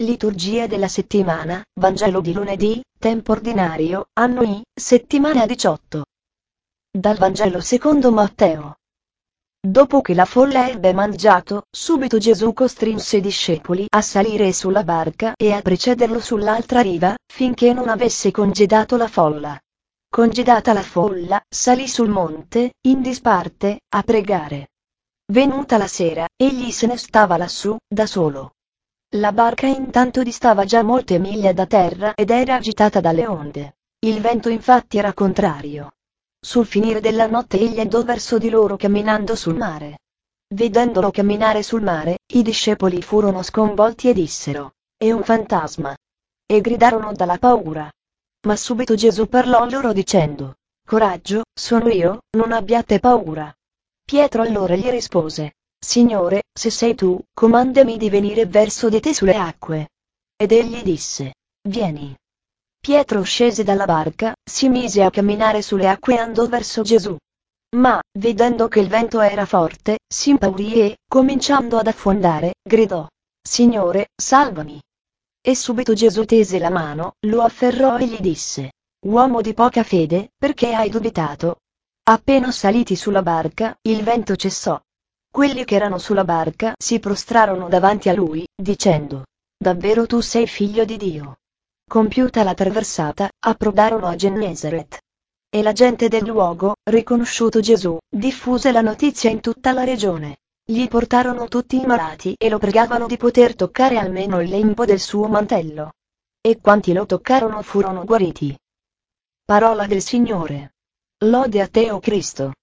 Liturgia della settimana, Vangelo di lunedì, tempo ordinario, anno I, settimana 18. Dal Vangelo secondo Matteo. Dopo che la folla ebbe mangiato, subito Gesù costrinse i discepoli a salire sulla barca e a precederlo sull'altra riva, finché non avesse congedato la folla. Congedata la folla, salì sul monte, in disparte, a pregare. Venuta la sera, egli se ne stava lassù, da solo. La barca intanto distava già molte miglia da terra ed era agitata dalle onde. Il vento infatti era contrario. Sul finire della notte egli andò verso di loro camminando sul mare. Vedendolo camminare sul mare, i discepoli furono sconvolti e dissero: "È un fantasma!" E gridarono dalla paura. Ma subito Gesù parlò loro dicendo: "Coraggio, sono io, non abbiate paura." Pietro allora gli rispose: "Signore, se sei tu, comandami di venire verso di te sulle acque." Ed egli disse: "Vieni." Pietro scese dalla barca, si mise a camminare sulle acque e andò verso Gesù. Ma, vedendo che il vento era forte, si impaurì e, cominciando ad affondare, gridò: "Signore, salvami!" E subito Gesù tese la mano, lo afferrò e gli disse: "Uomo di poca fede, perché hai dubitato?" Appena saliti sulla barca, il vento cessò. Quelli che erano sulla barca si prostrarono davanti a lui, dicendo: "Davvero tu sei figlio di Dio." Compiuta la traversata, approdarono a Gennesaret. E la gente del luogo, riconosciuto Gesù, diffuse la notizia in tutta la regione. Gli portarono tutti i malati e lo pregavano di poter toccare almeno il lembo del suo mantello. E quanti lo toccarono furono guariti. Parola del Signore. Lode a te, o Cristo.